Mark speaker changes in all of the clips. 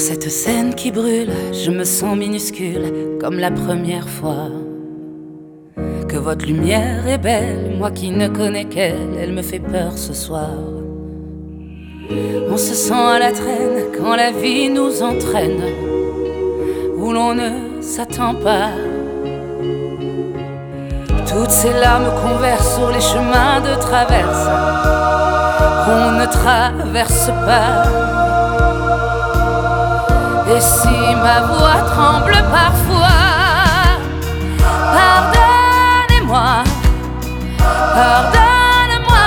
Speaker 1: cette scène qui brûle, je me sens minuscule comme la première fois que votre lumière est belle. Moi qui ne connais qu'elle, elle me fait peur ce soir. On se sent à la traîne quand la vie nous entraîne où l'on ne s'attend pas. Toutes ces larmes qu'on verse sur les chemins de traverse qu'on ne traverse pas. Et si ma voix tremble parfois, pardonnez-moi, pardonne-moi.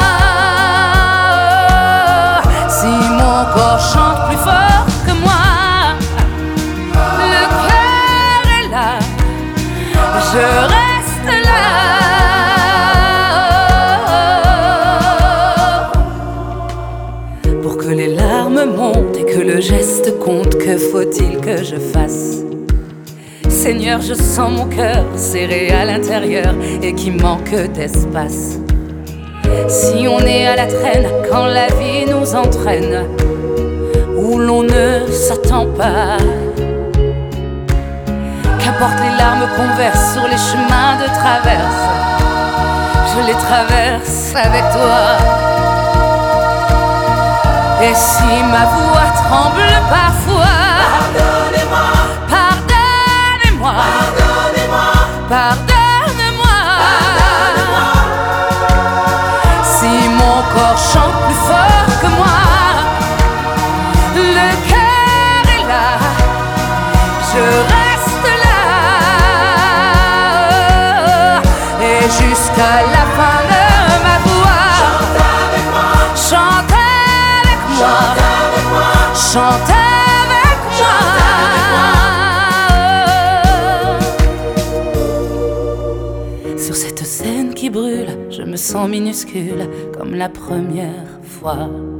Speaker 1: Si mon corps chante plus fort que moi, le cœur est là, je reste là. Pour que les larmes montent et que le geste compte, que faut-il que je fasse? Seigneur, je sens mon cœur serré à l'intérieur et qui manque d'espace. Si on est à la traîne quand la vie nous entraîne où l'on ne s'attend pas, qu'importe les larmes qu'on verse sur les chemins de traverse, je les traverse avec toi. Et si ma voix tremble parfois, pardonnez-moi, pardonnez-moi, pardonnez-moi, pardonne-moi. Si mon corps chante plus fort que moi, le cœur est là, je reste là. Et jusqu'à la fin de ma voix, chante avec moi, chante avec moi. Sur cette scène qui brûle, je me sens minuscule comme la première fois.